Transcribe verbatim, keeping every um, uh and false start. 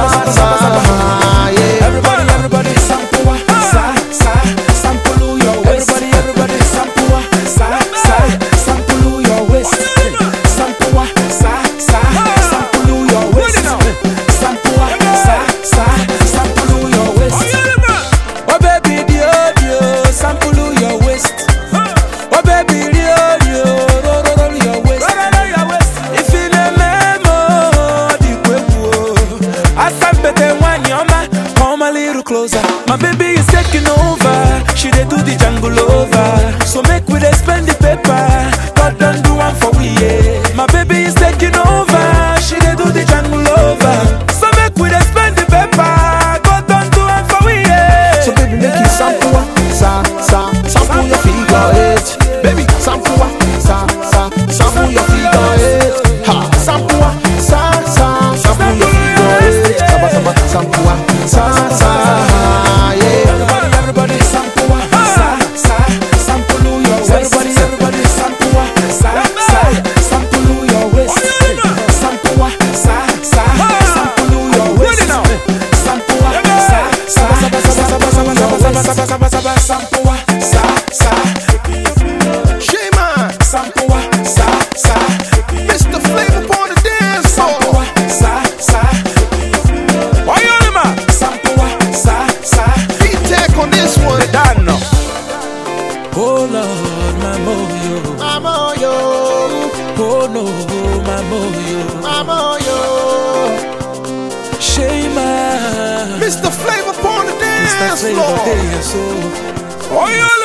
sa, yeah. Everybody, everybody, sample, sa, sa, sample your waist. Everybody, everybody, sample, sa, sa, sample your waist. Sample, sa, sa, sample your waist. Sample, sa, sa, sample your waist. Oh baby, dio dio, sample your waist. Oh baby, dio dio, roll roll your waist. If you the memo, the kwebo. Asambete wanyoma, come a little closer. My baby is taking over. She dey do the jungle over. So make we dey spend the paper. God don't do one for we, yeah. My baby is taking over. She dey do the jungle over. So make we dey spend the paper. God don't do one for we, yeah. So baby, make you sample, sa, sa, sample your figure eight. Baby, sample, sa, sa, sample your figure eight. Ha, sample, sa, sa, sample your figure eight. Saba, saba, sample, sa, sa, yeah. Everybody, everybody, sample, sa, sa, sample your waist. Everybody, everybody, sample, sa, sa, sample your waist. Sample, sa, sa, sample your waist. Sample, sa, sa, sample, sample, sa, sa. Shayman, Sample, sa, sa, Mister Flavor on the dance floor. sa, sa. Oyolima, Sample, sa, sa. D-Tech on this one. Done. Oh Lord, my moyo. Mama, yo, Oh no, my moyo. mama, yo. Shayman. Mister Flavor on the Mister dance Flavor floor. Day, so. Oyolima.